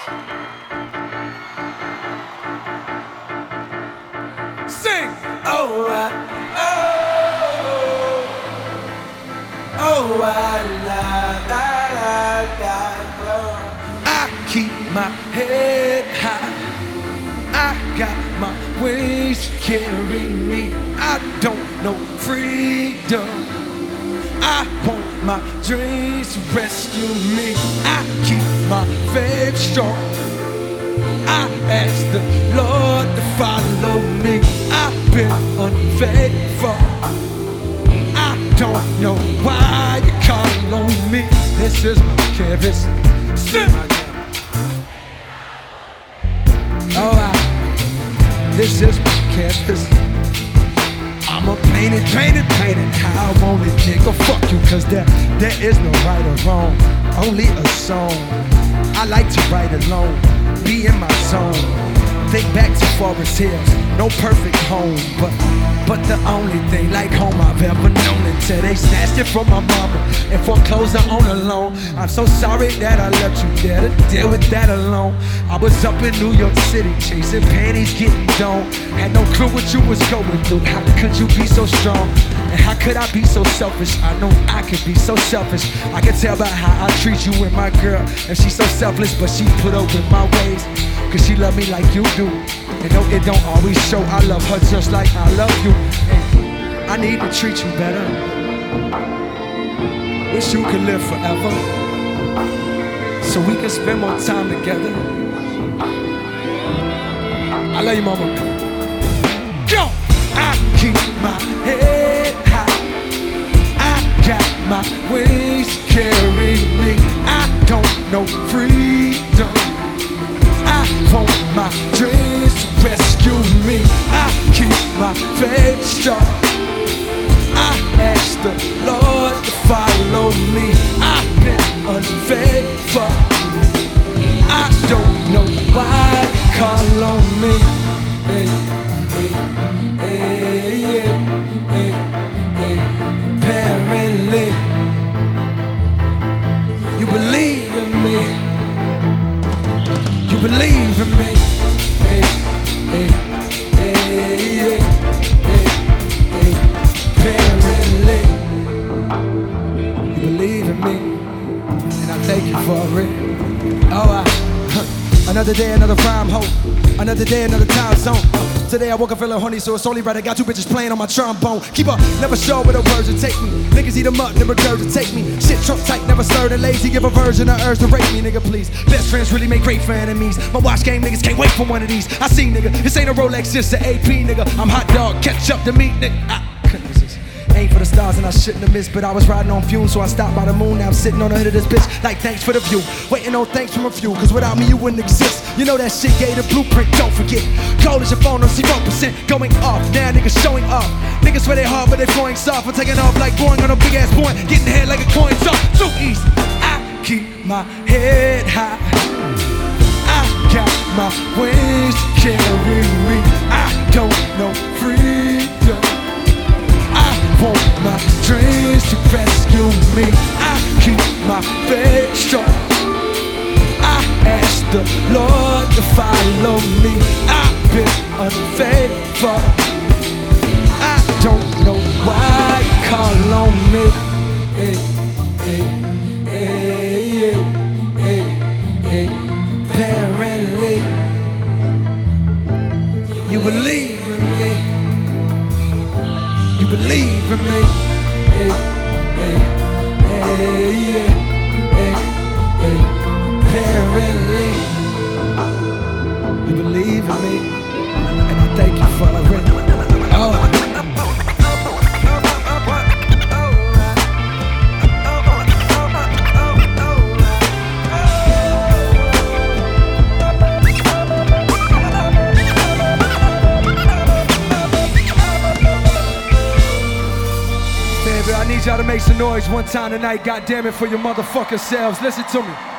Sing! Oh, oh, I keep my head high. I got my wings to carry me. I don't know freedom. I want my dreams to rescue me. I keep my faith strong. I ask the Lord to follow me. I've been unfaithful. I don't know why you call on me. This is my canvas. This is my canvas. I'ma paint it how I want it, nigga. Fuck you, cause there is no right or wrong, only a song. I like to write alone, be in my zone. Think back to Forest Hills, no perfect home, but the only thing like home I've ever known until they snatched it from my mama and foreclosed her on a loan. I'm so sorry that I left you there to deal with that alone. I was up in New York City chasing panties, getting domed. Had no clue what you was going through. How could you be so strong? And how could I be so selfish? I know I could be so selfish. I can tell by how I treat you with my girl. And she's so selfless, but she put up with my ways, cause she love me like you do. And no, it don't always show. I love her just like I love you. And I need to treat you better. Wish you could live forever, so we can spend more time together. I love you, mama. Go! I keep my head high. I got my wings to carry me. I don't know freedom. I want my dreams to rescue me. I keep my faith strong. I ask the Lord to follow me. I've been unfaithful. I don't know why you call on me. Hey, hey, hey, hey, hey. Apparently, you believe in me. You believe in me. Hey, hey, hey, hey, hey, apparently, you believe in me, and I thank you for it. Oh, another day, another rhyme, hope. Another day, another time zone. Today I woke up feeling horny, so it's only right I got two bitches playing on my trombone. Keep up, never sure where the words will take me. Niggas eat them up, then regurgitate me. Shit trump tight, never stirred and lazy. Give a version of urge to rape me, nigga, please. Best friends really make great for enemies. My watch game niggas can't wait for one of these. I see, nigga, this ain't a Rolex, it's an AP, nigga. I'm hot dog, catch up to meat, nigga. Aim for the stars and I shouldn't have missed, but I was riding on fumes, so I stopped by the moon. Now I'm sitting on the hood of this bitch like thanks for the view. Waiting on thanks from a few, cause without me you wouldn't exist. You know that shit gave the blueprint, don't forget. Cold as your phone on 0% going off. Now niggas showing off. Niggas swear they hard but they flowing soft. I'm taking off like going on a big ass point, getting head like a coin toss. Too easy. I keep my head high. I got my wings to carry me. I don't know freedom. I want my dreams to rescue me. I keep my faith strong. I ask the Lord to follow me. I've been unfaithful. I don't know why you call on me. Hey, hey, hey, hey, hey, hey. Apparently, you believe in me. You believe in me. Hey, hey, hey, yeah, hey, hey. Apparently, you believe in me, and I thank you for it. Oh. I need y'all to make some noise one time tonight, goddammit, for your motherfucking selves. Listen to me.